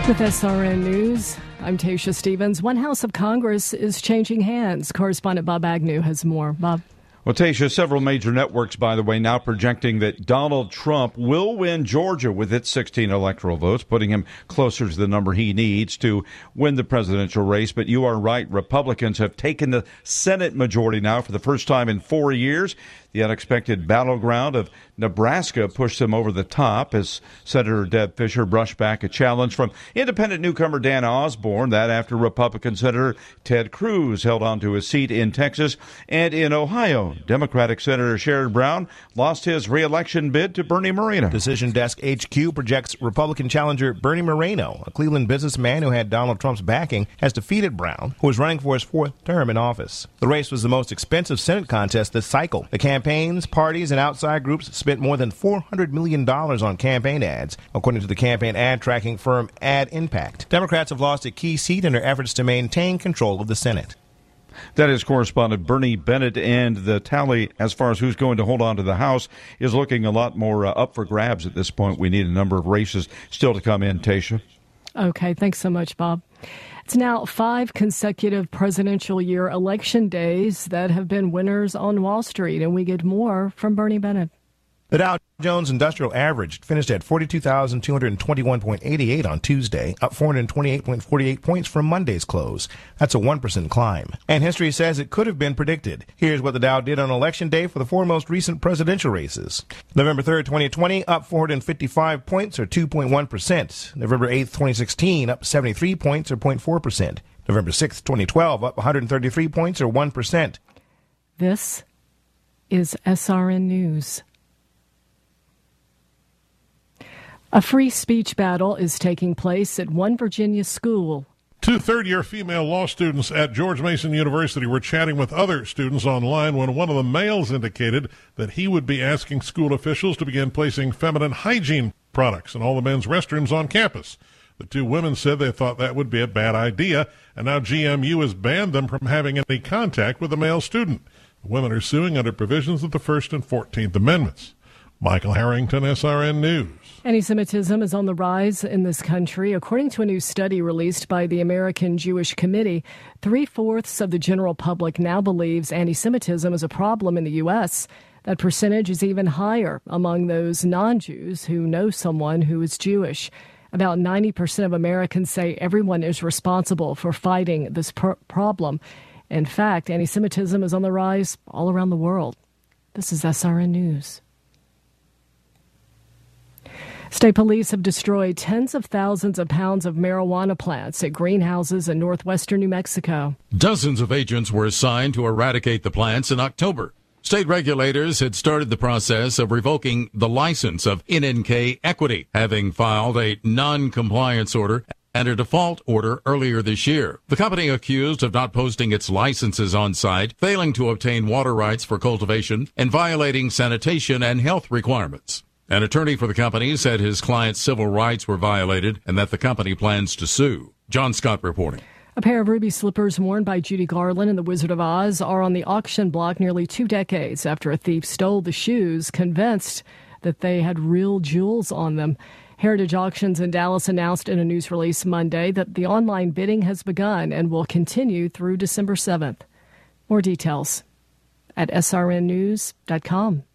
With SRN News, I'm Tasha Stevens. One house of Congress is changing hands. Correspondent Bob Agnew has more. Bob. Well, Tasha, several major networks, by the way, now projecting that Donald Trump will win Georgia with its 16 electoral votes, putting him closer to the number he needs to win the presidential race. But you are right. Republicans have taken the Senate majority now for the first time in 4 years. The unexpected battleground of Nebraska pushed them over the top as Senator Deb Fischer brushed back a challenge from independent newcomer Dan Osborne. That after Republican Senator Ted Cruz held on to his seat in Texas. And in Ohio, Democratic Senator Sherrod Brown lost his re-election bid to Bernie Moreno. Decision Desk HQ projects Republican challenger Bernie Moreno, a Cleveland businessman who had Donald Trump's backing, has defeated Brown, who is running for his fourth term in office. The race was the most expensive Senate contest this cycle. The campaigns, parties, and outside groups spent more than $400 million on campaign ads, according to the campaign ad tracking firm Ad Impact. Democrats have lost a key seat in their efforts to maintain control of the Senate. That is correspondent Bernie Bennett, and the tally as far as who's going to hold on to the House is looking a lot more up for grabs at this point. We need a number of races still to come in, Tasha. Okay, thanks so much, Bob. It's now 5 consecutive presidential year election days that have been winners on Wall Street, and we get more from Bernie Bennett. The Dow Jones Industrial Average finished at 42,221.88 on Tuesday, up 428.48 points from Monday's close. That's a 1% climb. And history says it could have been predicted. Here's what the Dow did on Election Day for the 4 most recent presidential races. November 3rd, 2020, up 455 points, or 2.1%. November 8th, 2016, up 73 points, or 0.4%. November 6th, 2012, up 133 points, or 1%. This is SRN News. A free speech battle is taking place at one Virginia school. 2 third-year female law students at George Mason University were chatting with other students online when one of the males indicated that he would be asking school officials to begin placing feminine hygiene products in all the men's restrooms on campus. The 2 women said they thought that would be a bad idea, and now GMU has banned them from having any contact with a male student. The women are suing under provisions of the First and 14th Amendments. Michael Harrington, SRN News. Anti-Semitism is on the rise in this country. According to a new study released by the American Jewish Committee, 3/4 of the general public now believes anti-Semitism is a problem in the U.S. That percentage is even higher among those non-Jews who know someone who is Jewish. About 90% of Americans say everyone is responsible for fighting this problem. In fact, anti-Semitism is on the rise all around the world. This is SRN News. State police have destroyed tens of thousands of pounds of marijuana plants at greenhouses in northwestern New Mexico. Dozens of agents were assigned to eradicate the plants in October. State regulators had started the process of revoking the license of NNK Equity, having filed a non-compliance order and a default order earlier this year. The company accused of not posting its licenses on site, failing to obtain water rights for cultivation, and violating sanitation and health requirements. An attorney for the company said his client's civil rights were violated and that the company plans to sue. John Scott reporting. A pair of ruby slippers worn by Judy Garland in The Wizard of Oz are on the auction block nearly 2 decades after a thief stole the shoes, convinced that they had real jewels on them. Heritage Auctions in Dallas announced in a news release Monday that the online bidding has begun and will continue through December 7th. More details at srnnews.com.